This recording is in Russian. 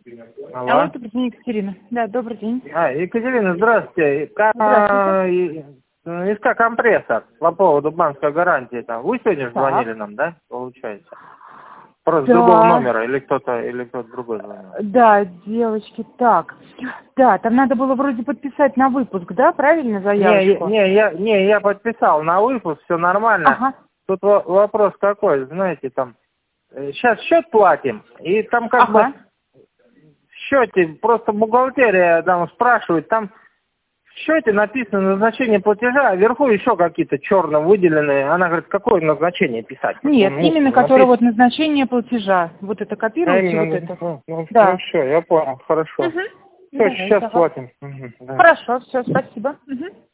Алло, Алло. добрый день, Екатерина. Да, добрый день. Екатерина, здравствуйте. Здравствуйте. СК компрессор по поводу банковской гарантии. Там. Вы сегодня же звонили Так. нам, да, получается? Просто с другого Да, номера или кто-то другой звонил? да, девочки, так. Да, там надо было вроде подписать на выпуск, да, правильно, заявочку? Я подписал на выпуск, все нормально. Ага, Тут вопрос какой, знаете, там, сейчас счет платим, и там как бы ага. в счете просто бухгалтерия там спрашивает, там в счете написано назначение платежа, а вверху еще какие-то черно выделенные. Она говорит, какое назначение писать? Нет, именно которое вот назначение платежа. Вот это А копируете, вот это. именно, Да. хорошо, я понял, хорошо. Угу. Все, Давайте, сейчас ага. платим. Мгм, да. Хорошо, все, спасибо. Угу.